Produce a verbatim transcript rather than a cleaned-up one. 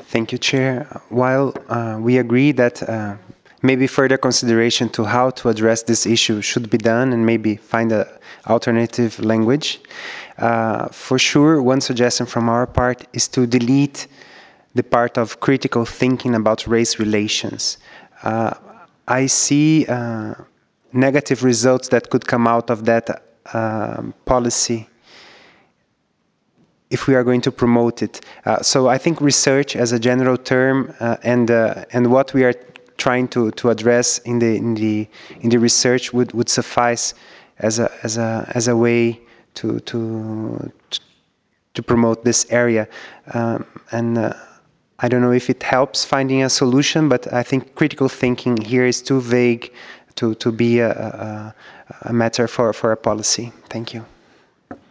Thank you, Chair. While uh, we agree that uh, maybe further consideration to how to address this issue should be done and maybe find an alternative language, uh, for sure, one suggestion from our part is to delete the part of critical thinking about race relations. Uh, I see uh, negative results that could come out of that uh, policy if we are going to promote it. Uh, so I think research as a general term uh, and uh, and what we are trying to to address in the in the in the research would would suffice as a as a as a way to to to promote this area. Um, and uh, I don't know if it helps finding a solution, but I think critical thinking here is too vague to to be a, a, a matter for for a policy. Thank you.